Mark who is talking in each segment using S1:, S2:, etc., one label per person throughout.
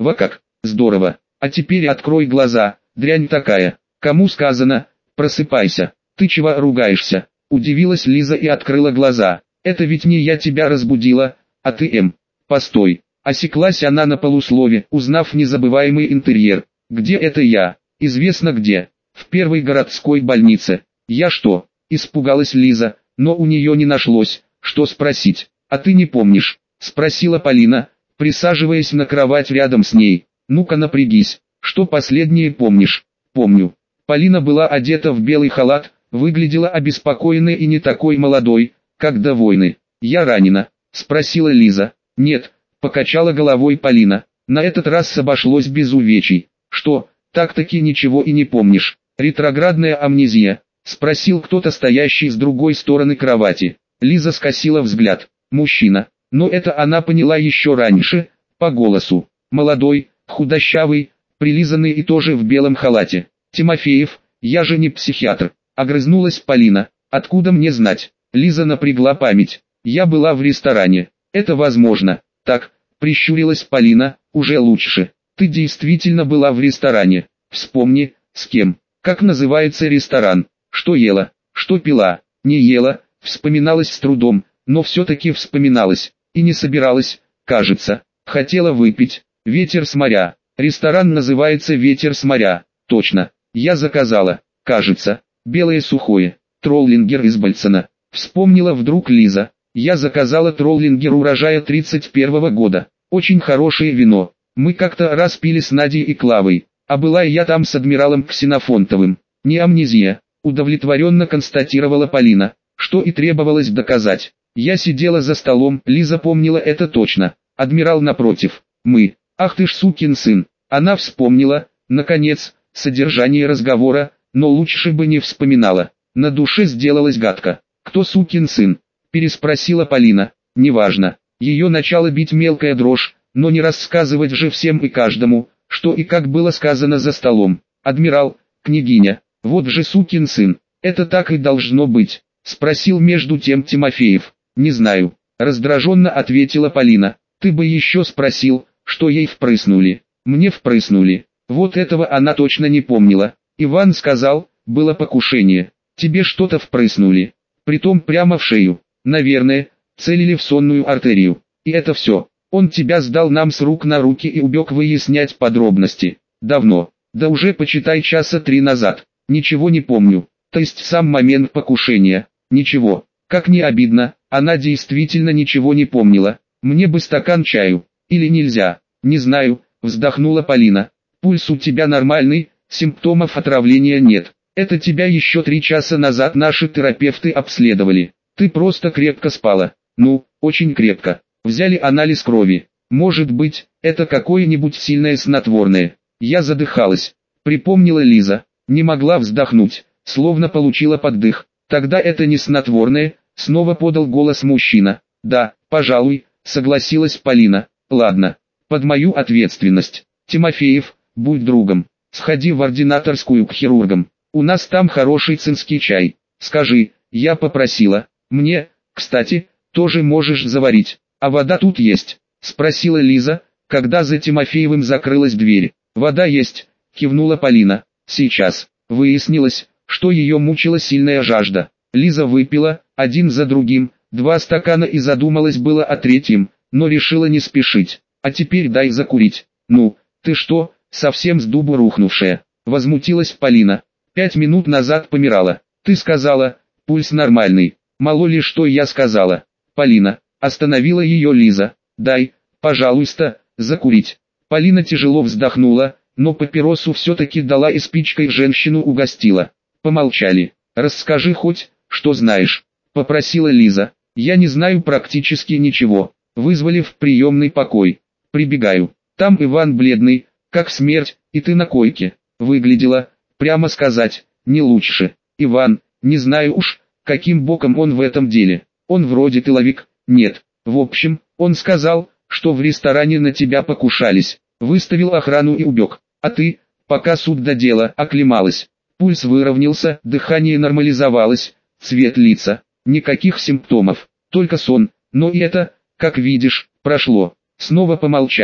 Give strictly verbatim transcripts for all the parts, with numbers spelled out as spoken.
S1: Во как, здорово. А теперь открой глаза, дрянь такая. Кому сказано, просыпайся. Ты чего ругаешься? Удивилась Лиза и открыла глаза. Это ведь не я тебя разбудила, а ты, М. Постой. Осеклась она на полуслове, узнав незабываемый интерьер. Где это я? Известно где. В первой городской больнице. Я что? Испугалась Лиза, но у нее не нашлось, что спросить. А ты не помнишь? Спросила Полина, присаживаясь на кровать рядом с ней. Ну-ка напрягись. Что последнее помнишь? Помню. Полина была одета в белый халат, выглядела обеспокоенной и не такой молодой, как до войны. Я ранена? Спросила Лиза. Нет, покачала головой Полина. На этот раз обошлось без увечий. Что, так-таки ничего и не помнишь? Ретроградная амнезия? Спросил кто-то, стоящий с другой стороны кровати. Лиза скосила взгляд. Мужчина. Но это она поняла еще раньше, по голосу. Молодой, худощавый, прилизанный и тоже в белом халате. Тимофеев, я же не психиатр. Огрызнулась Полина. Откуда мне знать? Лиза напрягла память. Я была в ресторане. Это возможно. Так, прищурилась Полина, уже лучше. Ты действительно была в ресторане. Вспомни, с кем. Как называется ресторан? Что ела? Что пила? Не ела, вспоминалась с трудом, но все-таки вспоминалась. И не собиралась, кажется. Хотела выпить. Ветер с моря. Ресторан называется «Ветер с моря». Точно. Я заказала, кажется, белое сухое. Троллингер из Бальцена. Вспомнила вдруг Лиза. Я заказала троллингер урожая тридцать первого года. Очень хорошее вино. Мы как-то раз пили с Надей и Клавой. А была я там с адмиралом Ксенофонтовым. Не амнезия. Удовлетворенно констатировала Полина, что и требовалось доказать. Я сидела за столом, Лиза помнила это точно. Адмирал напротив. Мы. Ах ты ж сукин сын. Она вспомнила, наконец, содержание разговора, но лучше бы не вспоминала. На душе сделалось гадко. Кто сукин сын? Переспросила Полина. Неважно. Ее начала бить мелкая дрожь, но не рассказывать же всем и каждому, что и как было сказано за столом. Адмирал, княгиня, вот же сукин сын. Это так и должно быть. Спросил между тем Тимофеев. Не знаю. Раздраженно ответила Полина. Ты бы еще спросил, что ей впрыснули. Мне впрыснули. Вот этого она точно не помнила. Иван сказал, было покушение. Тебе что-то впрыснули. Притом прямо в шею. Наверное, целили в сонную артерию. И это все. Он тебя сдал нам с рук на руки и убег выяснять подробности. Давно. Да уже почитай часа три назад. Ничего не помню. То есть сам момент покушения. Ничего. Как не обидно, она действительно ничего не помнила. Мне бы стакан чаю. Или нельзя. Не знаю, вздохнула Полина. Пульс у тебя нормальный, симптомов отравления нет. Это тебя еще три часа назад наши терапевты обследовали. Ты просто крепко спала. Ну, очень крепко. Взяли анализ крови. Может быть, это какое-нибудь сильное снотворное. Я задыхалась. Припомнила Лиза. Не могла вздохнуть, словно получила поддых. Тогда это не снотворное, снова подал голос мужчина. Да, пожалуй, согласилась Полина. Ладно, под мою ответственность. Тимофеев, будь другом. Сходи в ординаторскую к хирургам. У нас там хороший цинский чай. Скажи, я попросила. Мне, кстати, тоже можешь заварить. А вода тут есть? Спросила Лиза, когда за Тимофеевым закрылась дверь. Вода есть, кивнула Полина. Сейчас. Выяснилось, что ее мучила сильная жажда. Лиза выпила, один за другим, два стакана и задумалась было о третьем, но решила не спешить. А теперь дай закурить. Ну, ты что, совсем с дубу рухнувшая? Возмутилась Полина. Пять минут назад помирала. Ты сказала, пульс нормальный. Мало ли что я сказала. Полина, остановила ее Лиза. Дай, пожалуйста, закурить. Полина тяжело вздохнула, но папиросу все-таки дала и спичкой женщину угостила. Помолчали. Расскажи хоть, что знаешь, попросила Лиза. Я не знаю практически ничего. Вызвали в приемный покой. Прибегаю. Там Иван бледный, как смерть, и ты на койке. Выглядела, прямо сказать, не лучше. Иван, не знаю уж, каким боком он в этом деле. Он вроде тыловик, нет. В общем, он сказал, что в ресторане на тебя покушались. Выставил охрану и убег. А ты, пока суд до дела, оклемалась. Пульс выровнялся, дыхание нормализовалось, цвет лица. Никаких симптомов, только сон. Но и это, как видишь, прошло. Снова помолчали.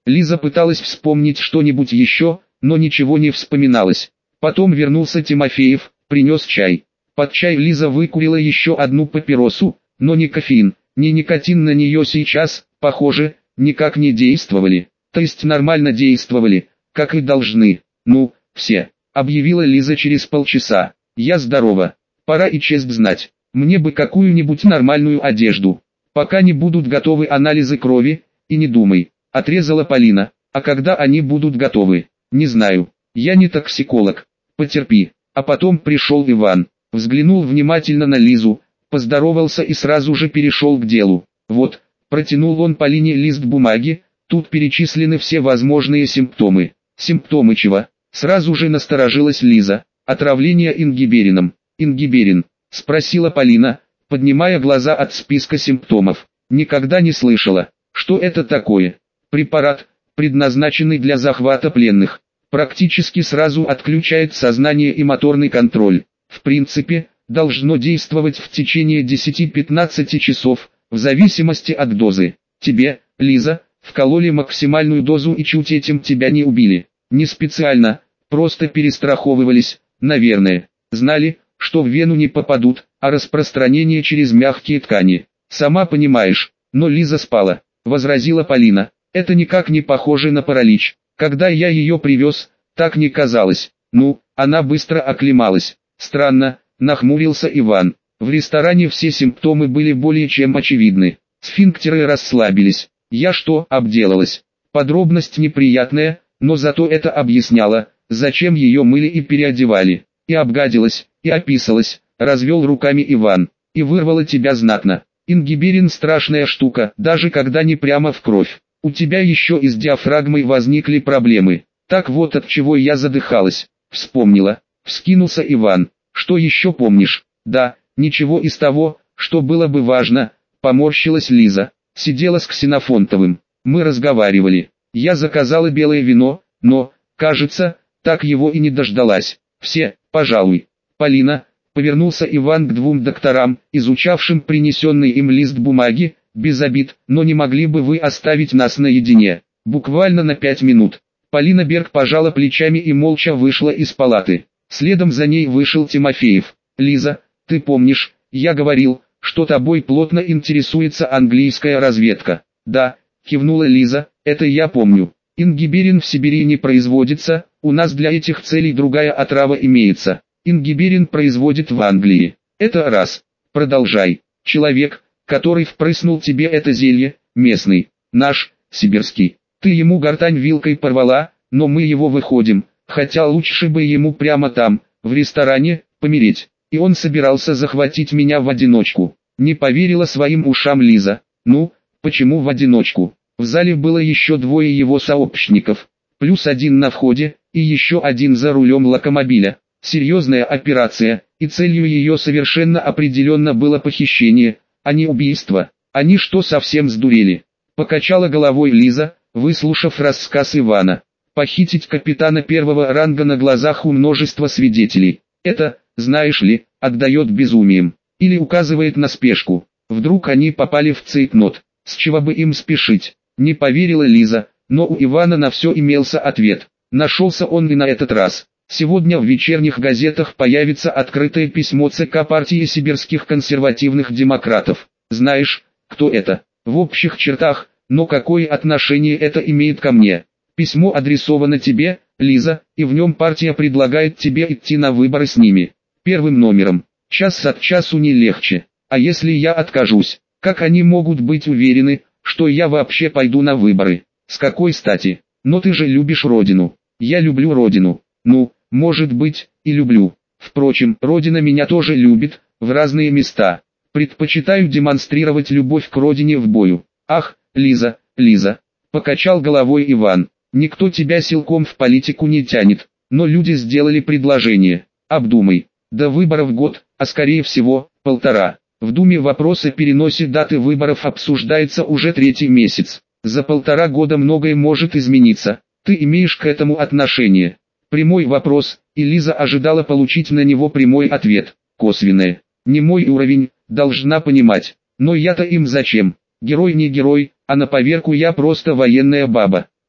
S1: Лиза пыталась вспомнить что-нибудь еще, но ничего не вспоминалось. Потом вернулся Тимофеев, принес чай. Под чай Лиза выкурила еще одну папиросу, но ни кофеин, ни никотин на нее сейчас, похоже, никак не действовали. То есть нормально действовали, как и должны. «Ну, все», — объявила Лиза через полчаса. «Я здорова. Пора и честь знать. Мне бы какую-нибудь нормальную одежду. Пока не будут готовы анализы крови, и не думай», — отрезала Полина. «А когда они будут готовы? Не знаю. Я не токсиколог. Потерпи». А потом пришел Иван, взглянул внимательно на Лизу, поздоровался и сразу же перешел к делу. «Вот», — протянул он Полине лист бумаги, «тут перечислены все возможные симптомы». «Симптомы чего?» — сразу же насторожилась Лиза. «Отравление ингиберином». «Ингиберин?» — спросила Полина, поднимая глаза от списка симптомов. «Никогда не слышала. Что это такое?» «Препарат, предназначенный для захвата пленных. Практически сразу отключает сознание и моторный контроль. В принципе, должно действовать в течение десяти-пятнадцати часов, в зависимости от дозы. Тебе, Лиза, вкололи максимальную дозу и чуть этим тебя не убили. Не специально, просто перестраховывались, наверное. Знали, что в вену не попадут, а распространение через мягкие ткани. Сама понимаешь». «Но Лиза спала», — возразила Полина. «Это никак не похоже на паралич. Когда я ее привез, так не казалось. Ну, она быстро оклемалась». «Странно», — нахмурился Иван. «В ресторане все симптомы были более чем очевидны. Сфинктеры расслабились. Я что, обделалась?» Подробность неприятная, но зато это объясняло, зачем ее мыли и переодевали. «И обгадилась, и описалась», — развел руками Иван. «И вырвала тебя знатно. Ингиберин страшная штука, даже когда не прямо в кровь. У тебя еще и с диафрагмой возникли проблемы. Так вот от чего я задыхалась». «Вспомнила», — вскинулся Иван. «Что еще помнишь?» «Да, ничего из того, что было бы важно», — поморщилась Лиза. «Сидела с Ксенофонтовым. Мы разговаривали. Я заказала белое вино, но, кажется, так его и не дождалась. Все, пожалуй». «Полина», — повернулся Иван к двум докторам, изучавшим принесенный им лист бумаги, «без обид, но не могли бы вы оставить нас наедине? Буквально на пять минут». Полина Берг пожала плечами и молча вышла из палаты. Следом за ней вышел Тимофеев. «Лиза, ты помнишь, я говорил, что тобой плотно интересуется английская разведка?» «Да», — кивнула Лиза, — «это я помню. Ингиберин в Сибири не производится, у нас для этих целей другая отрава имеется. Ингиберин производит в Англии. Это раз. Продолжай. Человек, который впрыснул тебе это зелье, местный, наш, сибирский. Ты ему гортань вилкой порвала, но мы его выходим, хотя лучше бы ему прямо там, в ресторане, помереть. И он собирался захватить меня в одиночку». Не поверила своим ушам Лиза. «Ну, почему в одиночку? В зале было еще двое его сообщников, плюс один на входе, и еще один за рулем локомобиля. Серьезная операция, и целью ее совершенно определенно было похищение, а не убийство. Они что, совсем сдурели?» Покачала головой Лиза, выслушав рассказ Ивана. «Похитить капитана первого ранга на глазах у множества свидетелей. Это, знаешь ли, отдает безумием. Или указывает на спешку. Вдруг они попали в цейтнот. С чего бы им спешить?» Не поверила Лиза, но у Ивана на все имелся ответ. Нашелся он и на этот раз. Сегодня в вечерних газетах появится открытое письмо ЦК партии сибирских консервативных демократов. Знаешь, кто это? В общих чертах, но какое отношение это имеет ко мне? Письмо адресовано тебе, Лиза, и в нем партия предлагает тебе идти на выборы с ними. Первым номером. Час от часу не легче. А если я откажусь, как они могут быть уверены, что я вообще пойду на выборы? С какой стати? Но ты же любишь родину. Я люблю родину. Ну, может быть, и люблю. Впрочем, родина меня тоже любит, в разные места. Предпочитаю демонстрировать любовь к родине в бою. Ах, Лиза, Лиза, покачал головой Иван. Никто тебя силком в политику не тянет, но люди сделали предложение. Обдумай. До выборов год, а скорее всего, полтора. В Думе вопрос о переносе даты выборов обсуждается уже третий месяц. За полтора года многое может измениться. Ты имеешь к этому отношение? Прямой вопрос, и Лиза ожидала получить на него прямой ответ. Косвенное. Не мой уровень, должна понимать. Но я-то им зачем? Герой не герой, а на поверку я просто военная баба.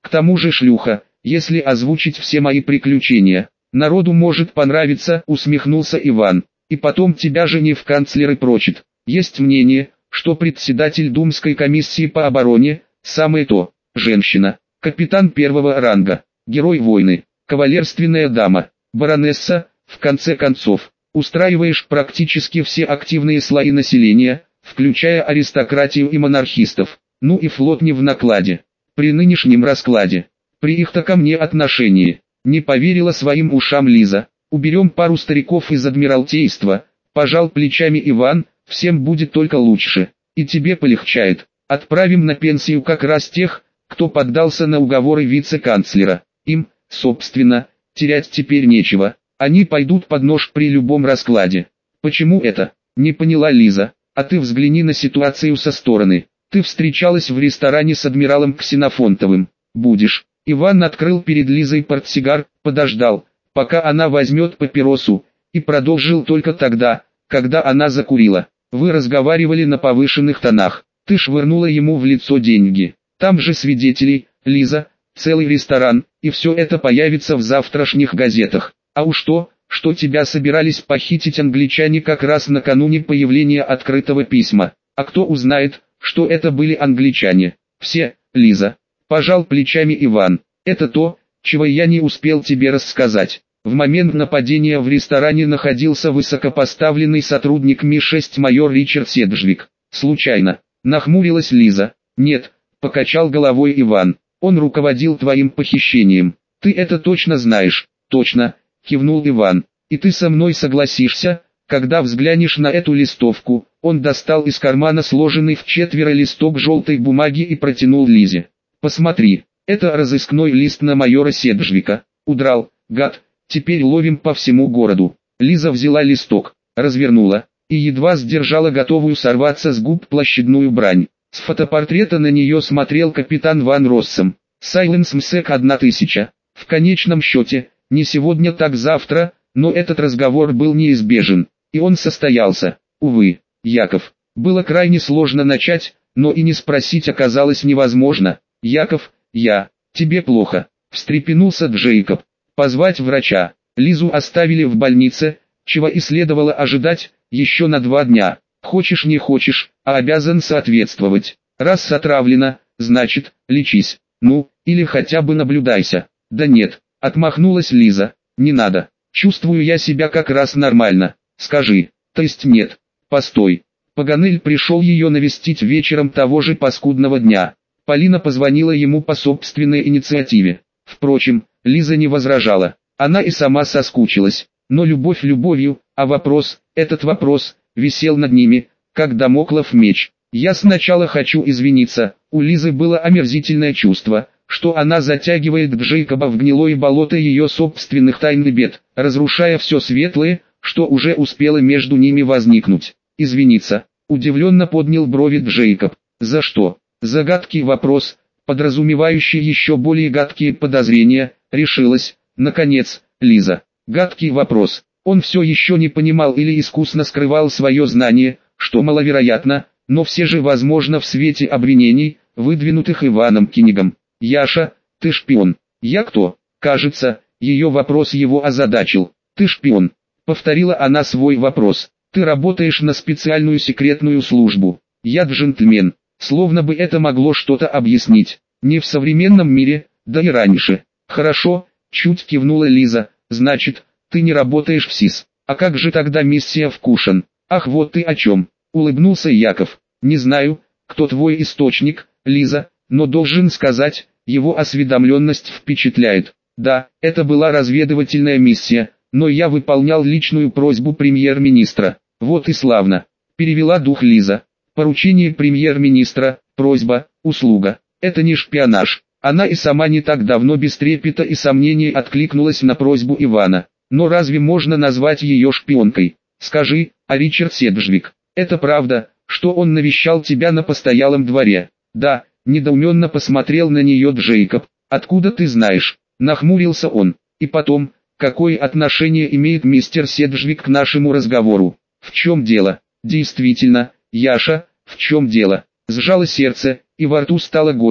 S1: К тому же шлюха, если озвучить все мои приключения. Народу может понравиться, усмехнулся Иван. И потом тебя же не в канцлеры прочит. Есть мнение, что председатель Думской комиссии по обороне – самое то, женщина, капитан первого ранга, герой войны, кавалерственная дама, баронесса, в конце концов, устраиваешь практически все активные слои населения, включая аристократию и монархистов, ну и флот не в накладе. При нынешнем раскладе, при их-то ко мне отношении, не поверила своим ушам Лиза. Уберем пару стариков из адмиралтейства, пожал плечами Иван, всем будет только лучше, и тебе полегчает. Отправим на пенсию как раз тех, кто поддался на уговоры вице-канцлера. Им, собственно, терять теперь нечего, они пойдут под нож при любом раскладе. Почему это? Не поняла Лиза. А ты взгляни на ситуацию со стороны. Ты встречалась в ресторане с адмиралом Ксенофонтовым. Будешь. Иван открыл перед Лизой портсигар, подождал, пока она возьмет папиросу, и продолжил только тогда, когда она закурила. Вы разговаривали на повышенных тонах. Ты швырнула ему в лицо деньги. Там же свидетелей, Лиза, целый ресторан, и все это появится в завтрашних газетах. А уж то, что тебя собирались похитить англичане как раз накануне появления открытого письма. А кто узнает, что это были англичане? Все, Лиза. Пожал плечами Иван. Это то, чего я не успел тебе рассказать. В момент нападения в ресторане находился высокопоставленный сотрудник Ми шесть майор Ричард Седжвик. Случайно. Нахмурилась Лиза. Нет, покачал головой Иван. Он руководил твоим похищением. Ты это точно знаешь. Точно, кивнул Иван. И ты со мной согласишься, когда взглянешь на эту листовку. Он достал из кармана сложенный в четверо листок желтой бумаги и протянул Лизе. Посмотри, это разыскной лист на майора Седжвика. Удрал, гад. Теперь ловим по всему городу. Лиза взяла листок, развернула, и едва сдержала готовую сорваться с губ площадную брань. С фотопортрета на нее смотрел капитан Ван Россом. Сайленс МСЭК одна тысяча. В конечном счете, не сегодня так завтра, но этот разговор был неизбежен, и он состоялся. Увы, Яков. Было крайне сложно начать, но и не спросить оказалось невозможно. Яков, я, тебе плохо, встрепенулся Джейкоб. Позвать врача. Лизу оставили в больнице, чего и следовало ожидать, еще на два дня. Хочешь не хочешь, а обязан соответствовать. Раз отравлена, значит, лечись. Ну, или хотя бы наблюдайся. Да нет, отмахнулась Лиза. Не надо. Чувствую я себя как раз нормально. Скажи. То есть нет. Постой. Паганель пришел ее навестить вечером того же паскудного дня. Полина позвонила ему по собственной инициативе. Впрочем, Лиза не возражала. Она и сама соскучилась. Но любовь любовью, а вопрос, этот вопрос, висел над ними, как дамоклов меч. Я сначала хочу извиниться. У Лизы было омерзительное чувство, что она затягивает Джейкоба в гнилое болото ее собственных тайн и бед, разрушая все светлое, что уже успело между ними возникнуть. Извиниться. Удивленно поднял брови Джейкоб. За что? Загадкий вопрос, подразумевающий еще более гадкие подозрения, решилась, наконец, Лиза. Гадкий вопрос. Он все еще не понимал или искусно скрывал свое знание, что маловероятно, но все же возможно в свете обвинений, выдвинутых Иваном Кинигом. «Яша, ты шпион». «Я кто?» Кажется, ее вопрос его озадачил. «Ты шпион», — повторила она свой вопрос. «Ты работаешь на специальную секретную службу». «Я джентльмен». Словно бы это могло что-то объяснить. Не в современном мире, да и раньше. «Хорошо», — чуть кивнула Лиза. «Значит, ты не работаешь в СИС. А как же тогда миссия в Кушан?» «Ах, вот ты о чем», — улыбнулся Яков. «Не знаю, кто твой источник, Лиза, но должен сказать, его осведомленность впечатляет. Да, это была разведывательная миссия, но я выполнял личную просьбу премьер-министра». «Вот и славно», — перевела дух Лиза. «Поручение премьер-министра, просьба, услуга. Это не шпионаж». Она и сама не так давно без трепета и сомнений откликнулась на просьбу Ивана. Но разве можно назвать ее шпионкой? Скажи, а Ричард Седжвик, это правда, что он навещал тебя на постоялом дворе? Да, недоуменно посмотрел на нее Джейкоб. Откуда ты знаешь? Нахмурился он. И потом, какое отношение имеет мистер Седжвик к нашему разговору? В чем дело? Действительно, Яша, в чем дело? Сжало сердце, и во рту стало горько,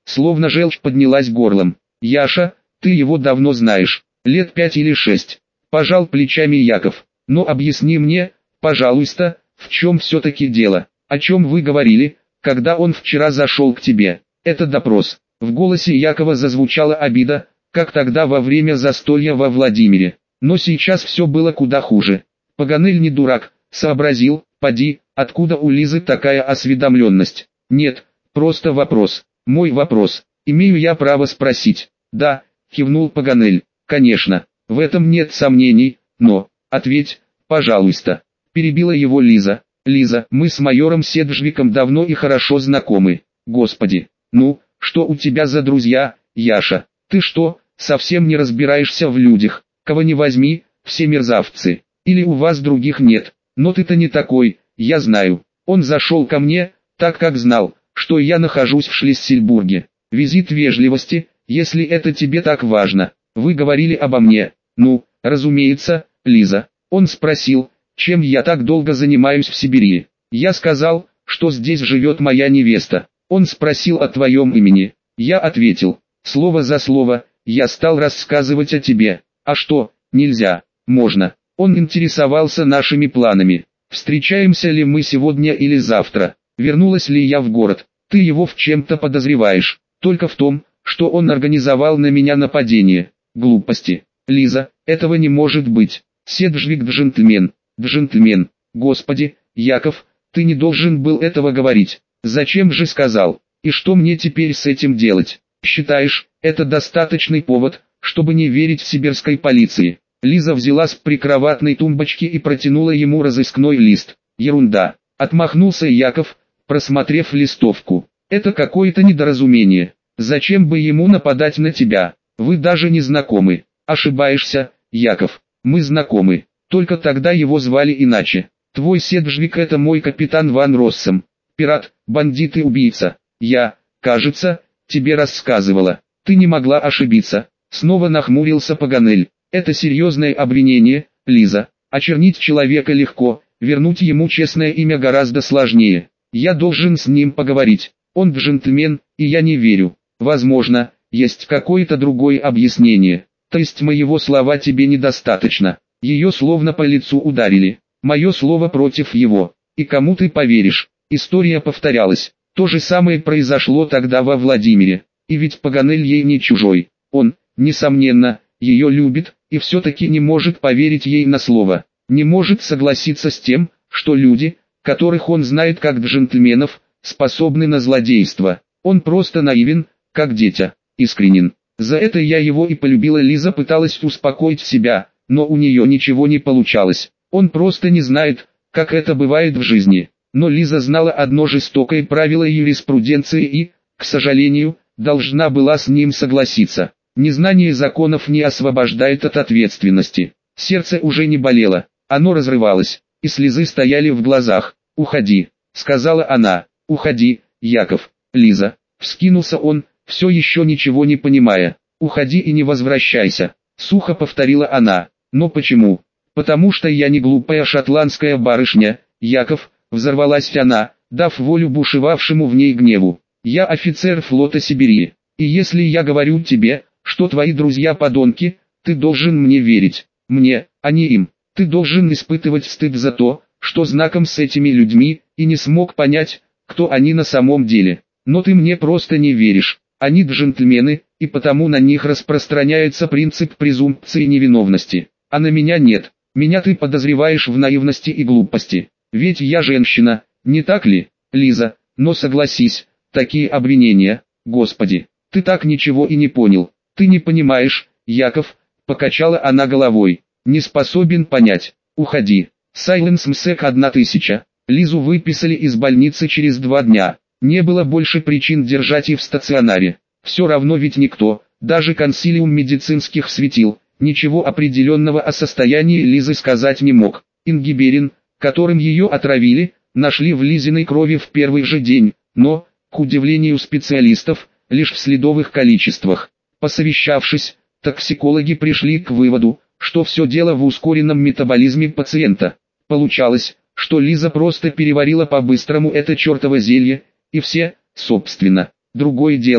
S1: словно желчь поднялась горлом. Яша, ты его давно знаешь, лет пять или шесть. Пожал плечами Яков. Но объясни мне, пожалуйста, в чем все-таки дело, о чем вы говорили, когда он вчера зашел к тебе. Это допрос. В голосе Якова зазвучала обида, как тогда во время застолья во Владимире. Но сейчас все было куда хуже. Паганель не дурак, сообразил, поди, откуда у Лизы такая осведомленность. Нет, просто вопрос. Мой вопрос. Имею я право спросить? Да, кивнул Паганель. Конечно, в этом нет сомнений, но, ответь, пожалуйста. Перебила его Лиза. Лиза, мы с майором Седжвиком давно и хорошо знакомы. Господи, ну, что у тебя за друзья, Яша? Ты что, совсем не разбираешься в людях? Кого не возьми, все мерзавцы. Или у вас других нет? Но ты-то не такой, я знаю. Он зашел ко мне, так как знал, что я нахожусь в Шлиссельбурге. Визит вежливости, если это тебе так важно. Вы говорили обо мне. Ну, разумеется, Лиза. Он спросил, чем я так долго занимаюсь в Сибири. Я сказал, что здесь живет моя невеста. Он спросил о твоем имени. Я ответил, слово за слово, я стал рассказывать о тебе. А что, нельзя? Можно. Он интересовался нашими планами. Встречаемся ли мы сегодня или завтра? Вернулась ли я в город? Ты его в чем-то подозреваешь. Только в том, что он организовал на меня нападение. Глупости. Лиза, этого не может быть. Седжвик джентльмен. Джентльмен. Господи, Яков, ты не должен был этого говорить. Зачем же сказал? И что мне теперь с этим делать? Считаешь, это достаточный повод, чтобы не верить сибирской полиции? Лиза взяла с прикроватной тумбочки и протянула ему разыскной лист. Ерунда. Отмахнулся Яков, просмотрев листовку. Это какое-то недоразумение. Зачем бы ему нападать на тебя? Вы даже не знакомы. Ошибаешься, Яков. Мы знакомы. Только тогда его звали иначе. Твой Седжвик — это мой капитан Ван Россом. Пират, бандит и убийца. Я, кажется, тебе рассказывала. Ты не могла ошибиться. Снова нахмурился Паганель. Это серьезное обвинение, Лиза. Очернить человека легко, вернуть ему честное имя гораздо сложнее. Я должен с ним поговорить. Он джентльмен, и я не верю. Возможно, есть какое-то другое объяснение. То есть моего слова тебе недостаточно. Ее словно по лицу ударили. Мое слово против его. И кому ты поверишь? История повторялась. То же самое произошло тогда во Владимире. И ведь Паганель ей не чужой. Он, несомненно, ее любит, и все-таки не может поверить ей на слово. Не может согласиться с тем, что люди, которых он знает как джентльменов, способны на злодейство. Он просто наивен, как дитя, искренен. За это я его и полюбила. Лиза пыталась успокоить себя, но у нее ничего не получалось. Он просто не знает, как это бывает в жизни. Но Лиза знала одно жестокое правило юриспруденции и, к сожалению, должна была с ним согласиться. Незнание законов не освобождает от ответственности. Сердце уже не болело, оно разрывалось, и слезы стояли в глазах. «Уходи», — сказала она. «Уходи, Яков». «Лиза», — вскинулся он, все еще ничего не понимая. «Уходи и не возвращайся», — сухо повторила она. «Но почему?» «Потому что я не глупая шотландская барышня, Яков», — взорвалась она, дав волю бушевавшему в ней гневу. «Я офицер флота Сибири, и если я говорю тебе, что твои друзья подонки, ты должен мне верить. Мне, а не им. Ты должен испытывать стыд за то, что знаком с этими людьми, и не смог понять, кто они на самом деле. Но ты мне просто не веришь. Они джентльмены, и потому на них распространяется принцип презумпции невиновности. А на меня нет. Меня ты подозреваешь в наивности и глупости. Ведь я женщина, не так ли, Лиза? Но согласись, такие обвинения, Господи, ты так ничего и не понял. Ты не понимаешь, Яков, покачала она головой. Не способен понять. Уходи. Сайленс МСЭК одна тысяча. Лизу выписали из больницы через два дня. Не было больше причин держать и в стационаре. Все равно ведь никто, даже консилиум медицинских светил, ничего определенного о состоянии Лизы сказать не мог. Ингиберин, которым ее отравили, нашли в Лизиной крови в первый же день, но, к удивлению специалистов, лишь в следовых количествах. Посовещавшись, токсикологи пришли к выводу, что все дело в ускоренном метаболизме пациента. Получалось, что Лиза просто переварила по-быстрому это чертово зелье, и все, собственно. Другое дело,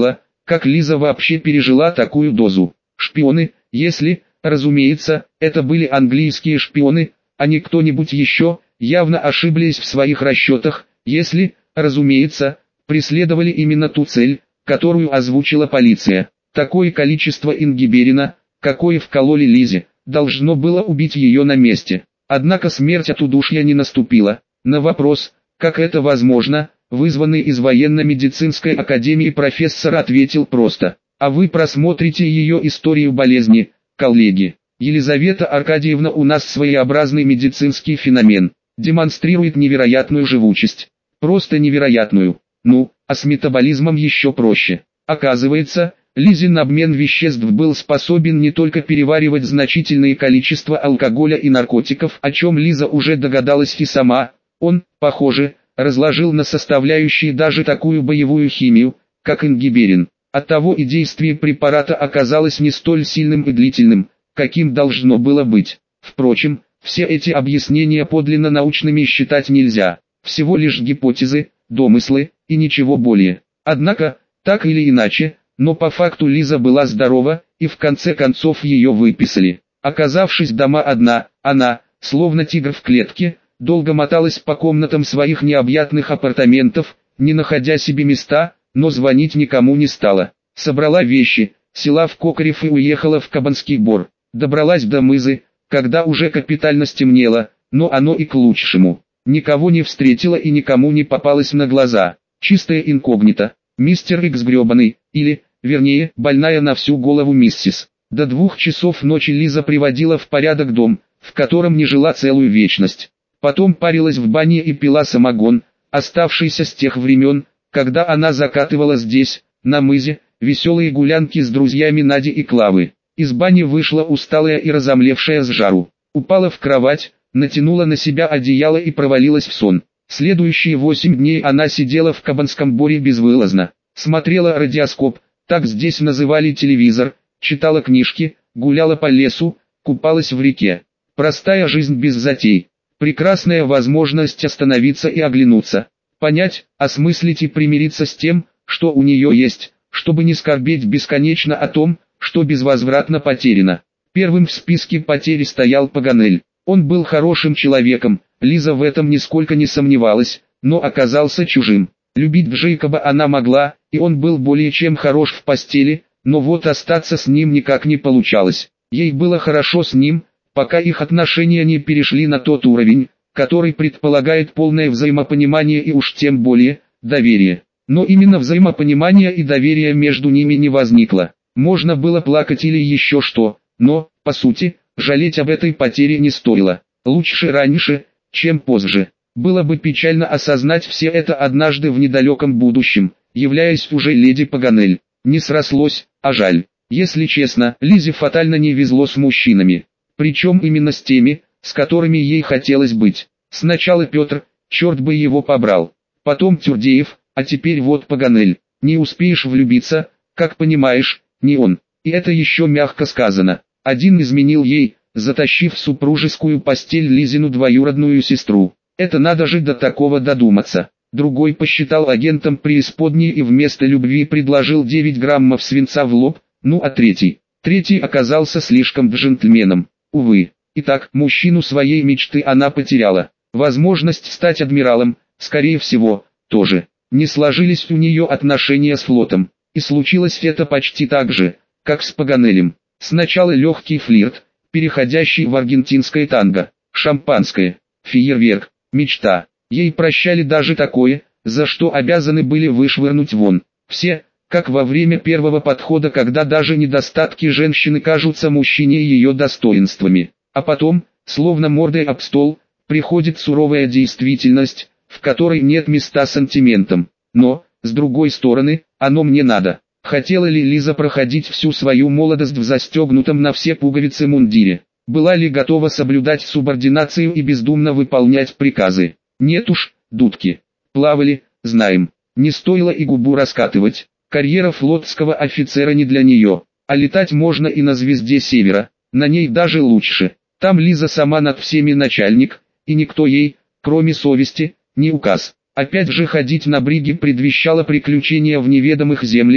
S1: Как Лиза вообще пережила такую дозу? Шпионы, если, разумеется, это были английские шпионы, а не кто-нибудь еще, явно ошиблись в своих расчетах, если, разумеется, преследовали именно ту цель, которую озвучила полиция. Такое количество ингиберина, какое вкололи Лизе, должно было убить ее на месте. Однако смерть от удушья не наступила. На вопрос, как это возможно, вызванный из военно-медицинской академии профессор ответил просто: «А вы просмотрите ее историю болезни, коллеги. Елизавета Аркадьевна у нас своеобразный медицинский феномен, демонстрирует невероятную живучесть. Просто невероятную. Ну, а с метаболизмом еще проще. Оказывается, Лизин обмен веществ был способен не только переваривать значительное количество алкоголя и наркотиков, о чем Лиза уже догадалась и сама, он, похоже, разложил на составляющие даже такую боевую химию, как ингиберин. Оттого и действие препарата оказалось не столь сильным и длительным, каким должно было быть. Впрочем, все эти объяснения подлинно научными считать нельзя, всего лишь гипотезы, домыслы и ничего более. Однако, так или иначе, но по факту Лиза была здорова, и в конце концов ее выписали. Оказавшись дома одна, она, словно тигр в клетке, долго моталась по комнатам своих необъятных апартаментов, не находя себе места, но звонить никому не стала. Собрала вещи, села в Кокорев и уехала в Кабанский Бор. Добралась до Мызы, когда уже капитально стемнело, но оно и к лучшему. Никого не встретила и никому не попалась на глаза. Чистая инкогнито. Мистер Икс гребаный, или, вернее, больная на всю голову миссис. До двух часов ночи Лиза приводила в порядок дом, в котором не жила целую вечность. Потом парилась в бане и пила самогон, оставшийся с тех времен, когда она закатывала здесь, на мызе, веселые гулянки с друзьями Нади и Клавы. Из бани вышла усталая и разомлевшая с жару. Упала в кровать, натянула на себя одеяло и провалилась в сон. Следующие восемь дней она сидела в Кабанском Боре безвылазно, смотрела радиоскоп, так здесь называли телевизор, читала книжки, гуляла по лесу, купалась в реке. Простая жизнь без затей. Прекрасная возможность остановиться и оглянуться, понять, осмыслить и примириться с тем, что у нее есть, чтобы не скорбеть бесконечно о том, что безвозвратно потеряно. Первым в списке потерь стоял Паганель. Он был хорошим человеком, Лиза в этом нисколько не сомневалась, но оказался чужим. Любить Джейкоба она могла, и он был более чем хорош в постели, но вот остаться с ним никак не получалось. Ей было хорошо с ним, пока их отношения не перешли на тот уровень, который предполагает полное взаимопонимание и уж тем более, доверие. Но именно взаимопонимания и доверия между ними не возникло. Можно было плакать или еще что, но, по сути, жалеть об этой потере не стоило. Лучше раньше, чем позже. Было бы печально осознать все это однажды в недалеком будущем, являясь уже леди Паганель. Не срослось, а жаль. Если честно, Лизе фатально не везло с мужчинами. Причем именно с теми, с которыми ей хотелось быть. Сначала Петр, черт бы его побрал. Потом Тюрдеев, а теперь вот Паганель. Не успеешь влюбиться, как понимаешь, не он. И это еще мягко сказано. Один изменил ей, затащив в супружескую постель Лизину двоюродную сестру. Это надо же до такого додуматься. Другой посчитал агентом преисподней и вместо любви предложил девять граммов свинца в лоб, ну а третий. Третий оказался слишком джентльменом. Увы. Итак, мужчину своей мечты она потеряла. Возможность стать адмиралом, скорее всего, тоже. Не сложились у нее отношения с флотом. И случилось это почти так же, как с Паганелем. Сначала легкий флирт, переходящий в аргентинское танго, шампанское, фейерверк, мечта. Ей прощали даже такое, за что обязаны были вышвырнуть вон. Все, как во время первого подхода, когда даже недостатки женщины кажутся мужчине ее достоинствами. А потом, словно мордой об стол, приходит суровая действительность, в которой нет места сантиментам. Но, с другой стороны, оно мне надо. Хотела ли Лиза проходить всю свою молодость в застегнутом на все пуговицы мундире? Была ли готова соблюдать субординацию и бездумно выполнять приказы? Нет уж, дудки. Плавали, знаем. Не стоило и губу раскатывать. Карьера флотского офицера не для нее. А летать можно и на звезде Севера. На ней даже лучше. Там Лиза сама над всеми начальник, и никто ей, кроме совести, не указ. Опять же ходить на бриги предвещало приключения в неведомых землях,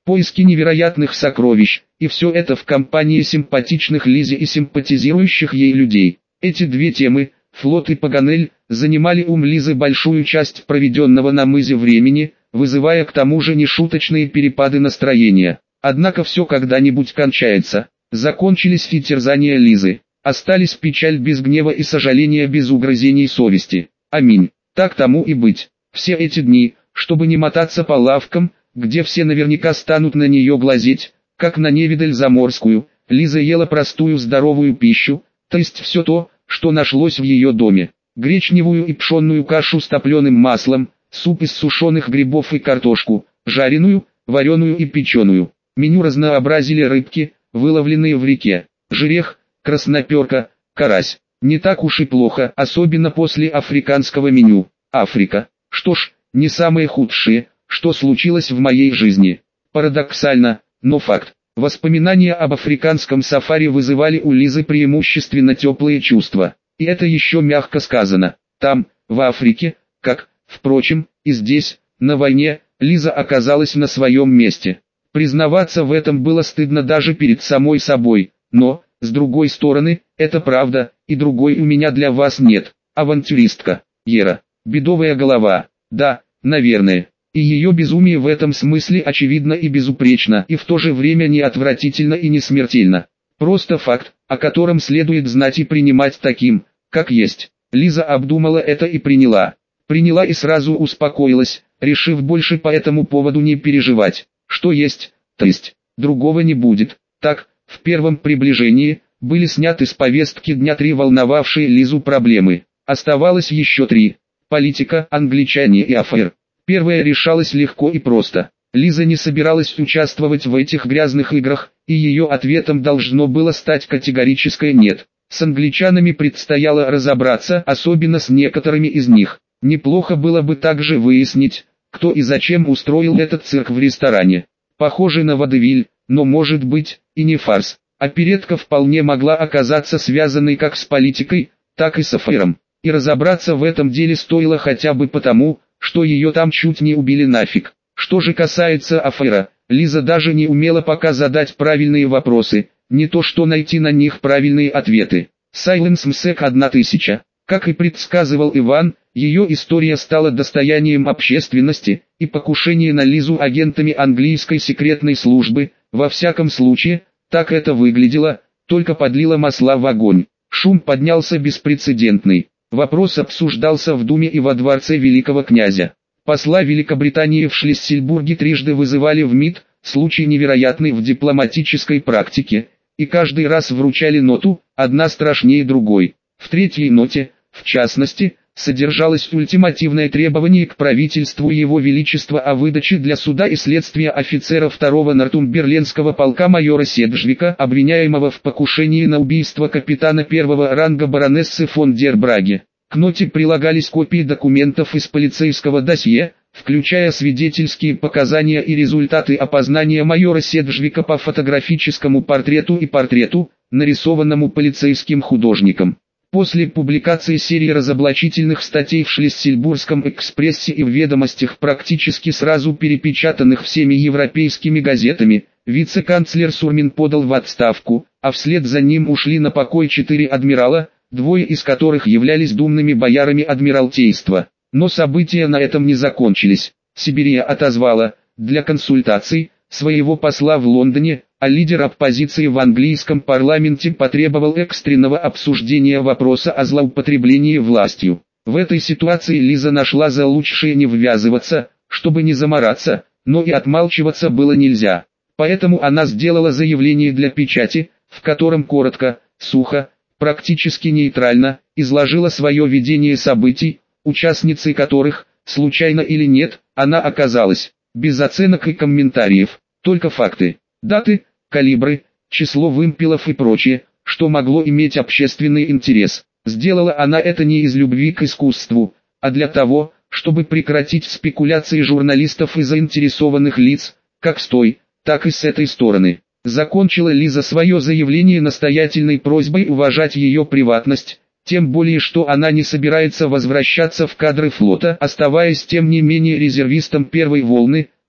S1: поиски невероятных сокровищ, и все это в компании симпатичных Лизе и симпатизирующих ей людей. Эти две темы, флот и Паганель, занимали ум Лизы большую часть проведенного на мызе времени, вызывая к тому же нешуточные перепады настроения. Однако все когда-нибудь кончается. Закончились и терзания Лизы. Остались печаль без гнева и сожаления без угрызений совести. Аминь. Так тому и быть. Все эти дни, чтобы не мотаться по лавкам, где все наверняка станут на нее глазеть, как на невидаль заморскую, Лиза ела простую здоровую пищу, то есть все то, что нашлось в ее доме. Гречневую и пшенную кашу с топленым маслом, суп из сушеных грибов и картошку, жареную, вареную и печеную. Меню разнообразили рыбки, выловленные в реке, жерех, красноперка, карась. Не так уж и плохо, особенно после африканского меню. Африка. Что ж, не самое худшее, что случилось в моей жизни. Парадоксально, но факт. Воспоминания об африканском сафари вызывали у Лизы преимущественно теплые чувства. И это еще мягко сказано. Там, в Африке, как, впрочем, и здесь, на войне, Лиза оказалась на своем месте. Признаваться в этом было стыдно даже перед самой собой, но, с другой стороны, это правда, и другой у меня для вас нет. Авантюристка, Ера, бедовая голова, да, наверное. И ее безумие в этом смысле очевидно и безупречно, и в то же время не отвратительно и не смертельно. Просто факт, о котором следует знать и принимать таким, как есть. Лиза обдумала это и приняла. Приняла и сразу успокоилась, решив больше по этому поводу не переживать. Что есть, то есть, другого не будет. Так, в первом приближении, были сняты с повестки дня три волновавшие Лизу проблемы. Оставалось еще три. Политика, англичане и афэр. Первая решалась легко и просто. Лиза не собиралась участвовать в этих грязных играх, и ее ответом должно было стать категорическое «нет». С англичанами предстояло разобраться, особенно с некоторыми из них. Неплохо было бы также выяснить, кто и зачем устроил этот цирк в ресторане. Похоже на водевиль, но может быть, и не фарс. Оперетка вполне могла оказаться связанной как с политикой, так и с афэром. И разобраться в этом деле стоило хотя бы потому, что ее там чуть не убили нафиг. Что же касается афэра, Лиза даже не умела пока задать правильные вопросы, не то что найти на них правильные ответы. Silence Msec одна тысяча. Как и предсказывал Иван, ее история стала достоянием общественности, и покушение на Лизу агентами английской секретной службы, во всяком случае, так это выглядело, только подлило масла в огонь. Шум поднялся беспрецедентный. Вопрос обсуждался в Думе и во дворце великого князя. Посла Великобритании в Шлиссельбурге трижды вызывали в МИД, случай невероятный в дипломатической практике, и каждый раз вручали ноту, одна страшнее другой. В третьей ноте, в частности, содержалось ультимативное требование к правительству Его Величества о выдаче для суда и следствия офицера второго Нортумберлендского полка майора Седжвика, обвиняемого в покушении на убийство капитана первого ранга баронессы фон дер Браге. К ноте прилагались копии документов из полицейского досье, включая свидетельские показания и результаты опознания майора Седжвика по фотографическому портрету и портрету, нарисованному полицейским художником. После публикации серии разоблачительных статей в Шлиссельбургском экспрессе и в ведомостях, практически сразу перепечатанных всеми европейскими газетами, вице-канцлер Сурмин подал в отставку, а вслед за ним ушли на покой четыре адмирала, двое из которых являлись думными боярами адмиралтейства. Но события на этом не закончились. Сибирия отозвала, для консультаций, своего посла в Лондоне, а лидер оппозиции в английском парламенте потребовал экстренного обсуждения вопроса о злоупотреблении властью. В этой ситуации Лиза нашла за лучшее не ввязываться, чтобы не замораться, но и отмалчиваться было нельзя. Поэтому она сделала заявление для печати, в котором коротко, сухо, практически нейтрально, изложила свое видение событий, участницей которых, случайно или нет, она оказалась, без оценок и комментариев, только факты, даты, калибры, число вымпелов и прочее, что могло иметь общественный интерес. Сделала она это не из любви к искусству, а для того, чтобы прекратить спекуляции журналистов и заинтересованных лиц, как с той, так и с этой стороны. Закончила Лиза свое заявление настоятельной просьбой уважать ее приватность, тем более что она не собирается возвращаться в кадры флота, оставаясь тем не менее резервистом первой волны,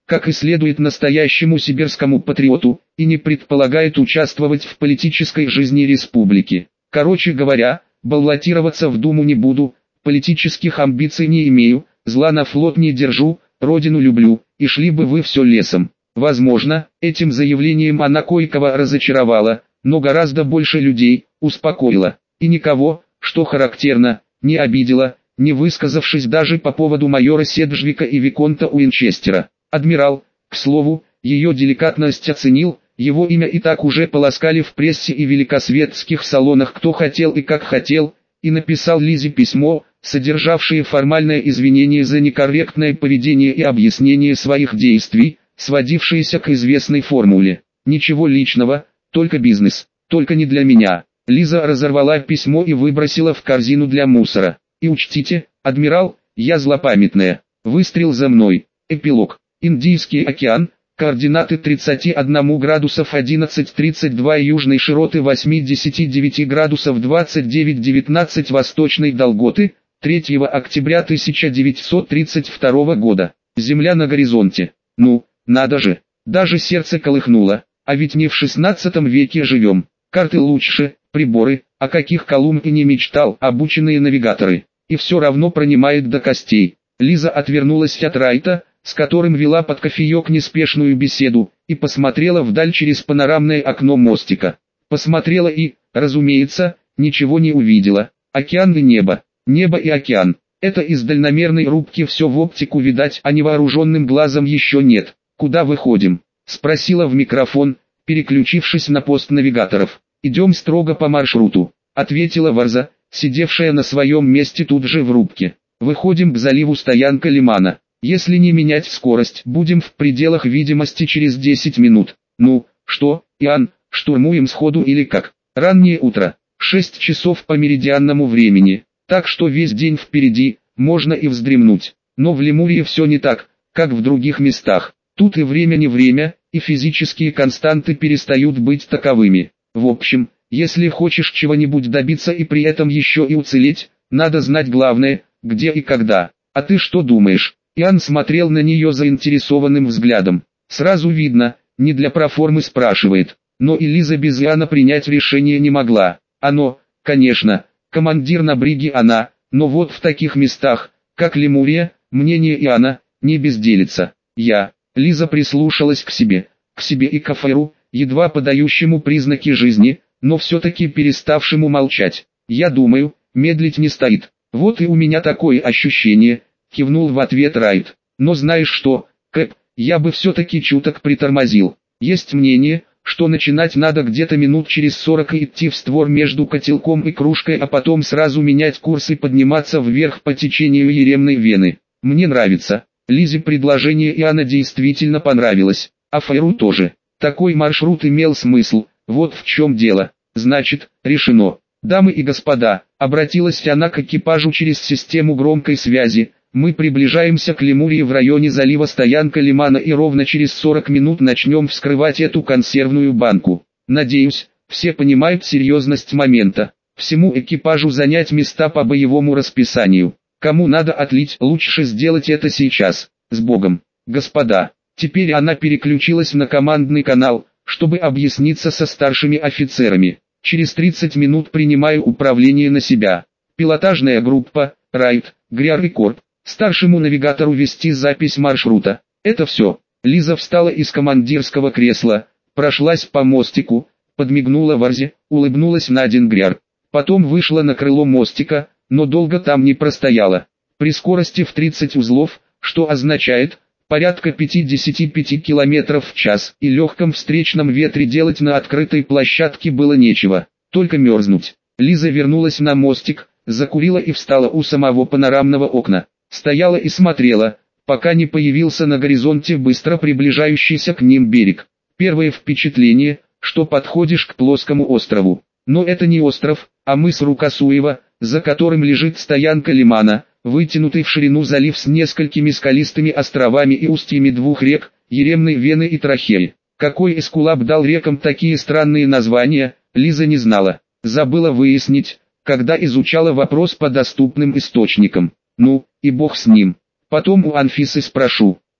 S1: как и следует настоящему сибирскому патриоту, и не предполагает участвовать в политической жизни республики. Короче говоря, баллотироваться в Думу не буду, политических амбиций не имею, зла на флот не держу, родину люблю, и шли бы вы все лесом. Возможно, этим заявлением она кое-кого разочаровала, но гораздо больше людей успокоила. И никого, что характерно, не обидела, не высказавшись даже по поводу майора Седжвика и виконта Уинчестера. Адмирал, к слову, ее деликатность оценил, его имя и так уже полоскали в прессе и великосветских салонах кто хотел и как хотел, и написал Лизе письмо, содержавшее формальное извинение за некорректное поведение и объяснение своих действий, сводившееся к известной формуле: «Ничего личного, только бизнес, только не для меня». Лиза разорвала письмо и выбросила в корзину для мусора. И учтите, адмирал, я злопамятная. Выстрел за мной. Эпилог. Индийский океан. Координаты тридцать один градусов одиннадцать тридцать два южной широты восемьдесят девять градусов двадцать девять девятнадцать восточной долготы, третьего октября тысяча девятьсот тридцать второго года. Земля на горизонте. Ну, надо же. Даже сердце колыхнуло. А ведь не в шестнадцатом веке живем. Карты лучше, приборы, о каких Колумб и не мечтал, обученные навигаторы. И все равно пронимает до костей. Лиза отвернулась от Райта, с которым вела под кофеек неспешную беседу, и посмотрела вдаль через панорамное окно мостика. Посмотрела и, разумеется, ничего не увидела. Океан и небо, небо и океан. Это из дальномерной рубки все в оптику видать, а невооруженным глазом еще нет. «Куда выходим?» — спросила в микрофон, переключившись на пост навигаторов. «Идем строго по маршруту», — ответила Варза, сидевшая на своем месте тут же в рубке. «Выходим к заливу стоянка лимана. Если не менять скорость, будем в пределах видимости через десять минут. Ну, что, Иоанн, штурмуем сходу или как?» «Раннее утро, шесть часов по меридианному времени, так что весь день впереди, можно и вздремнуть. Но в Лемурии все не так, как в других местах. Тут и время не время, и физические константы перестают быть таковыми. В общем, если хочешь чего-нибудь добиться и при этом еще и уцелеть, надо знать главное, где и когда. А ты что думаешь?» Иоанн смотрел на нее заинтересованным взглядом. Сразу видно, не для проформы спрашивает. Но и Лиза без Иоанна принять решение не могла. Оно, конечно, командир на бриге она, но вот в таких местах, как Лемурия, мнение Иоанна не безделится. Я, Лиза прислушалась к себе, к себе и к Аферу, едва подающему признаки жизни, но все-таки переставшему молчать. «Я думаю, медлить не стоит. Вот и у меня такое ощущение», — кивнул в ответ Райт. «Но знаешь что, Кэп, я бы все-таки чуток притормозил. Есть мнение, что начинать надо где-то минут через сорок и идти в створ между котелком и кружкой, а потом сразу менять курс и подниматься вверх по течению Еремной вены. Мне нравится». Лизе предложение Иоанна действительно понравилось, а Фейру тоже. Такой маршрут имел смысл, вот в чем дело. «Значит, решено. Дамы и господа», — обратилась она к экипажу через систему громкой связи, «мы приближаемся к Лемурии в районе залива стоянка лимана и ровно через сорок минут начнем вскрывать эту консервную банку. Надеюсь, все понимают серьезность момента. Всему экипажу занять места по боевому расписанию. Кому надо отлить, лучше сделать это сейчас. С Богом, господа». Теперь она переключилась на командный канал, чтобы объясниться со старшими офицерами. «Через тридцать минут принимаю управление на себя. Пилотажная группа, Райт, Гриар и Корп. Старшему навигатору вести запись маршрута. Это все». Лиза встала из командирского кресла, прошлась по мостику, подмигнула Варзе, улыбнулась Надин Гриар. Потом вышла на крыло мостика, но долго там не простояла. При скорости в тридцать узлов, что означает порядка пятьдесят пять километров в час, и легком встречном ветре делать на открытой площадке было нечего, только мерзнуть. Лиза вернулась на мостик, закурила и встала у самого панорамного окна. Стояла и смотрела, пока не появился на горизонте быстро приближающийся к ним берег. Первое впечатление, что подходишь к плоскому острову. Но это не остров, а мыс Рукосуева, за которым лежит стоянка лимана, вытянутый в ширину залив с несколькими скалистыми островами и устьями двух рек, Еремной Вены и Трахеи. Какой эскулап дал рекам такие странные названия, Лиза не знала. Забыла выяснить, когда изучала вопрос по доступным источникам. Ну, и бог с ним. Потом у Анфисы спрошу.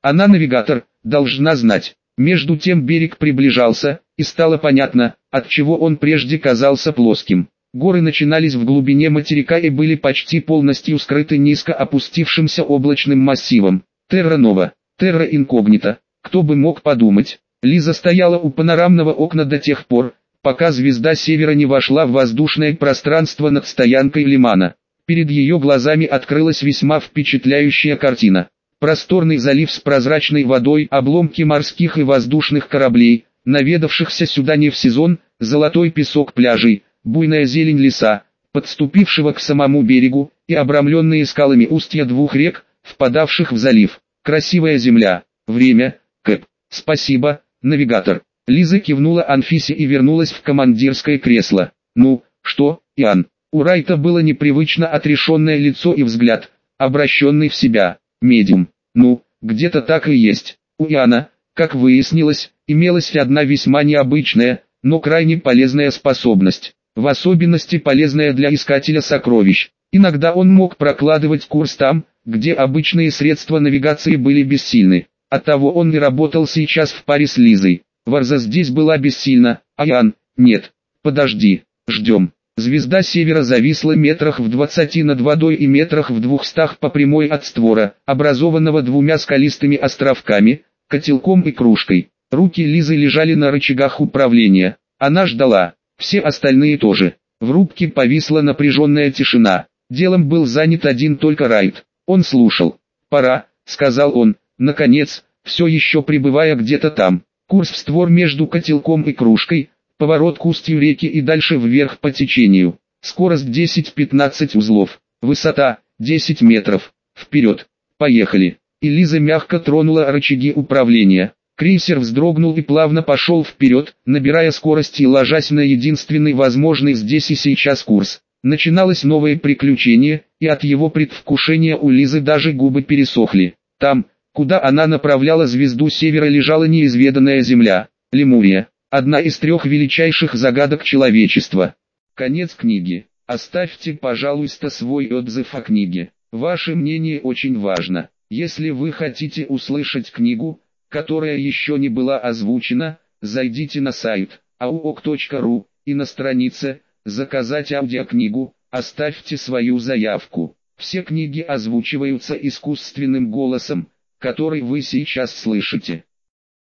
S1: Она навигатор, должна знать. Между тем берег приближался, и стало понятно, отчего он прежде казался плоским. Горы начинались в глубине материка и были почти полностью скрыты низко опустившимся облачным массивом. Терра Нова, Терра Инкогнита, кто бы мог подумать. Лиза стояла у панорамного окна до тех пор, пока звезда Севера не вошла в воздушное пространство над стоянкой лимана. Перед ее глазами открылась весьма впечатляющая картина. Просторный залив с прозрачной водой, обломки морских и воздушных кораблей, наведавшихся сюда не в сезон, золотой песок пляжей, буйная зелень леса, подступившего к самому берегу, и обрамленные скалами устья двух рек, впадавших в залив. Красивая земля. Время, Кэп. Спасибо, навигатор. Лиза кивнула Анфисе и вернулась в командирское кресло. Ну, что, Иоанн? У Райта было непривычно отрешенное лицо и взгляд, обращенный в себя. Медиум. Ну, где-то так и есть. У Иоанна, как выяснилось, имелась одна весьма необычная, но крайне полезная способность. В особенности полезная для искателя сокровищ. Иногда он мог прокладывать курс там, где обычные средства навигации были бессильны. Оттого он и работал сейчас в паре с Лизой. Варза здесь была бессильна, а Иоанн – нет. Подожди, ждем. Звезда Севера зависла метрах в двадцати над водой и метрах в двухстах по прямой от створа, образованного двумя скалистыми островками, котелком и кружкой. Руки Лизы лежали на рычагах управления. Она ждала, все остальные тоже. В рубке повисла напряженная тишина. Делом был занят один только Райт. Он слушал. «Пора», — сказал он, наконец, все еще пребывая где-то там. Курс в створ между котелком и кружкой, поворот к устью реки и дальше вверх по течению. Скорость десять-пятнадцать узлов, высота десять метров. Вперед, поехали. И Лиза мягко тронула рычаги управления. Крейсер вздрогнул и плавно пошел вперед, набирая скорость и ложась на единственный возможный здесь и сейчас курс. Начиналось новое приключение, и от его предвкушения у Лизы даже губы пересохли. Там, куда она направляла звезду Севера, лежала неизведанная земля, Лемурия, одна из трех величайших загадок человечества. Конец книги. Оставьте, пожалуйста, свой отзыв о книге. Ваше мнение очень важно. Если вы хотите услышать книгу, которая еще не была озвучена, зайдите на сайт ауок точка ру и на странице «Заказать аудиокнигу», оставьте свою заявку. Все книги озвучиваются искусственным голосом, который вы сейчас слышите.